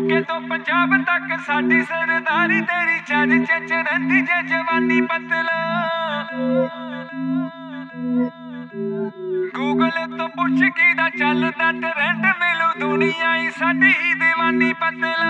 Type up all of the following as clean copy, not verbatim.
UK तो पंजाब तक साडी सरदारी तेरी चर्चा च रहिंदी जे जवानी पतला गूगल तो पुछ कीदा चलदा ट्रेंड मिलू दुनिया ही साडी ही दीवानी पतला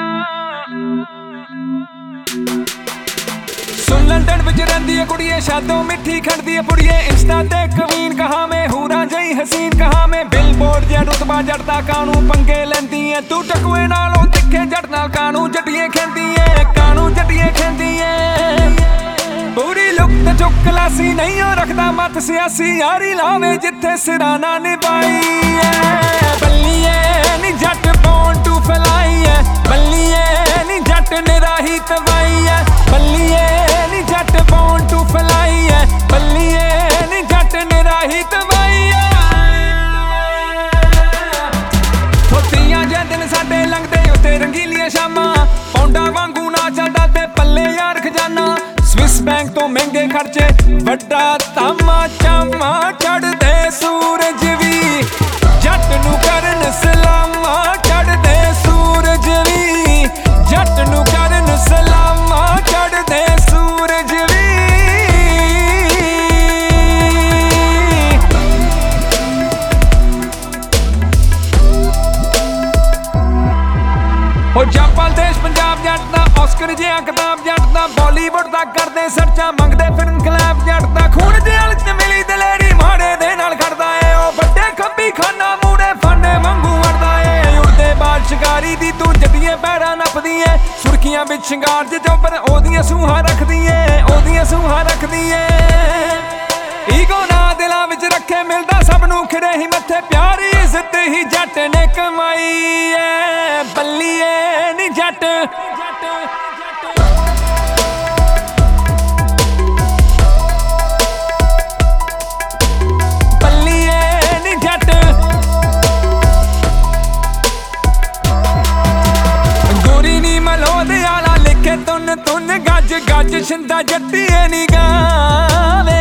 सुन लंदन विच रहिंदी है कुड़िए शादों मिठी खड़दी है पुड़िए इंस्टा ते कवीन कहा मैं हूरा जई हसीन कहा मैं बिलबोर्ड जे रुतबा जड़दा कानू पंगे लैंदी है तू टकुए नालों तिखे जड़ नाल कानू जटिए खेंदी है कानू जटिए खेंदी है पूरी लुक ते चुक क्लासी नहीं हो रखदा मत सियासी यारी लावे जिथे सिराना निभाई है बल्लिए नी जट बोन टू फलाई है बल्लिए नी जट निराही तवाई है बल्लिए नी जट बोन टू फलाई है बल्लिए नी जट निराही तवाई है होतियां जे दिन साडे लंघदे उत्ते रंगीलियां शामां पौंडा वांगू ना चलदा ते पल्ले यार खजाना स्विस बैंक तो महंगे खर्चे वड्डा तमाचा चढ़दे सूरज भी जट नू करन सलामा चढ़दे सूरज भी जट नू करन सलामा चढ़दे सूरज भी हो जापाल देश पंजाब जट दा ऑस्कर जिहा किताब जट दा बॉलीवुड दा करदे सर्चा मंगदे फिरन क्लैप जट दा खून जेल च मिली दलेरी माड़े दे नाल खड़दा ए ओ बड्डे खंबी खाना मूड़े फाने वांगू वड़दा ए उड़दे बाल शिकारी दी तू जटिए पैड़ा नपदी ए सुर्खियां विच शिंगार जे चोपर ओदियां सूहां रखदी ए ओदियां सूहां रखदी ए ईगो ना दिलां विच रखे मिलदा सब नू खिड़े ही मत्थे प्यार इज्जत ही जट ने कमाई ए बल्लिए नी जट बल्लिए नी जट गोरी नी मलोद आला लिखे तुन तुन गज गज शिंदा जट्टिए नी गावे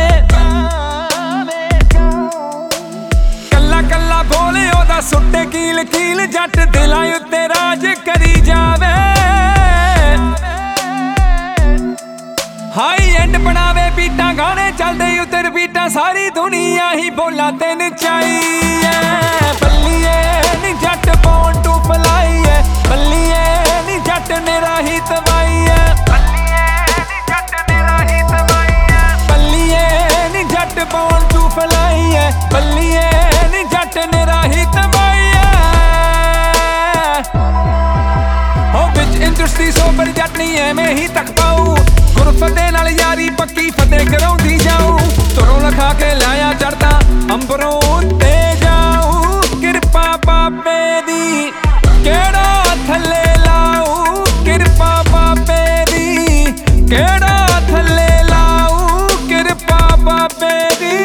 कल्ला कल्ला बोले ओदा सुट्टे कील कील जट दिलां उत्ते राज करी जावे हाई एंड बनावे बीटा गाने चलदे उत्ते बीटा सारी दुनिया ही बोला ते नचाई है बल्लिए नी जट बोन टू फलाई है बल्लिए नी जट निराही तवाई है बल्लिए नी जट निराही तवाई है बल्लिए नी जट बोन टू फलाई है बल्लिए नी जट निराही तवाई है हो विच इंडस्ट्री सोबर जट नहीं एवें ही तक पाऊ गुरफते नाल यारी पक्की फतेह कराउंदी जाऊं तुरों लखा के लाया चढ़दा अंबरों उत्ते जाऊं किरपा बाबे दी केड़ा थल्ले लाऊं किरपा बाबे दी केड़ा थल्ले लाऊं किरपा बाबे दी